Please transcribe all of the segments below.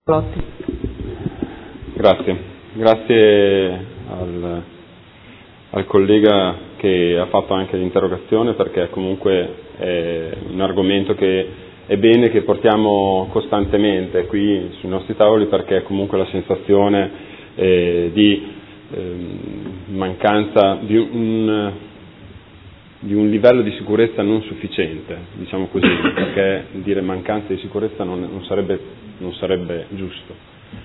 Grazie al collega che ha fatto anche l'interrogazione, perché comunque è un argomento che è bene che portiamo costantemente qui sui nostri tavoli, perché comunque la sensazione di mancanza di un livello di sicurezza non sufficiente, diciamo così, perché dire mancanza di sicurezza non sarebbe giusto.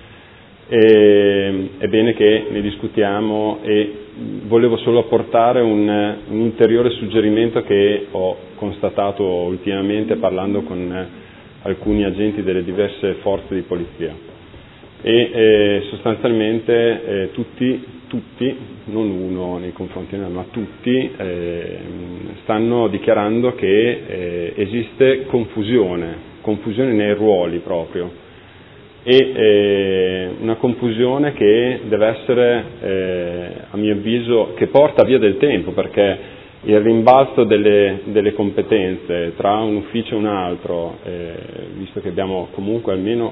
È bene che ne discutiamo, e volevo solo apportare un ulteriore suggerimento che ho constatato ultimamente parlando con alcuni agenti delle diverse forze di polizia, e sostanzialmente tutti, non uno nei confronti di noi, ma tutti stanno dichiarando che esiste confusione nei ruoli proprio, e una confusione che deve essere, a mio avviso, che porta via del tempo, perché il rimbalzo delle competenze tra un ufficio e un altro, visto che abbiamo comunque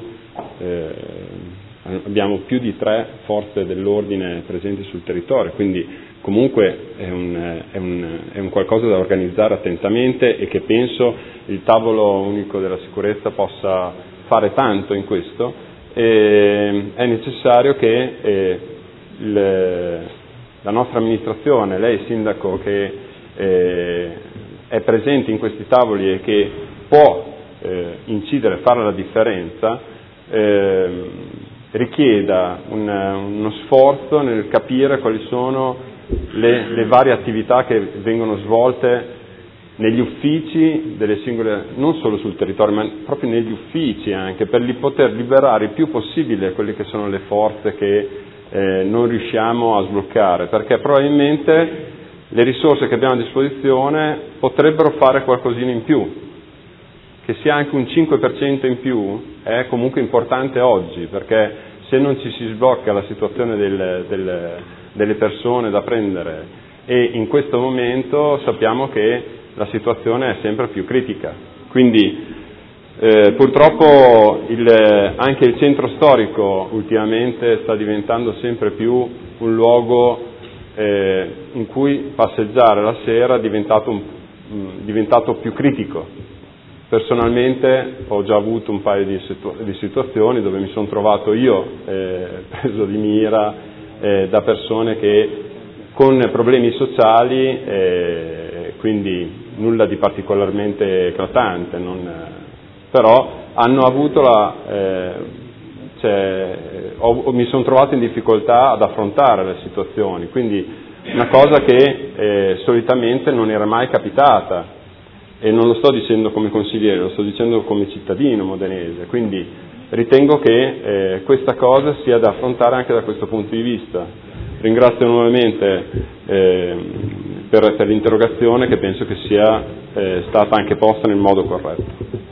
abbiamo più di 3 forze dell'ordine presenti sul territorio, quindi comunque è un qualcosa da organizzare attentamente, e che penso il tavolo unico della sicurezza possa fare tanto in questo. È necessario che la nostra amministrazione, lei sindaco che è presente in questi tavoli e che può incidere, fare la differenza, richieda uno sforzo nel capire quali sono le varie attività che vengono svolte negli uffici delle singole, non solo sul territorio, ma proprio negli uffici anche, per poter liberare il più possibile quelle che sono le forze che non riusciamo a sbloccare, perché probabilmente le risorse che abbiamo a disposizione potrebbero fare qualcosina in più. Che sia anche un 5% in più è comunque importante oggi, perché se non ci si sblocca la situazione delle persone da prendere, e in questo momento sappiamo che la situazione è sempre più critica. Quindi purtroppo anche il centro storico ultimamente sta diventando sempre più un luogo in cui passeggiare la sera è diventato più critico. Personalmente ho già avuto un paio di situazioni dove mi sono trovato io preso di mira da persone che con problemi sociali, quindi nulla di particolarmente eclatante, però hanno avuto mi sono trovato in difficoltà ad affrontare le situazioni, quindi una cosa che solitamente non era mai capitata. E non lo sto dicendo come consigliere, lo sto dicendo come cittadino modenese, quindi ritengo che questa cosa sia da affrontare anche da questo punto di vista. Ringrazio nuovamente per l'interrogazione, che penso che sia stata anche posta nel modo corretto.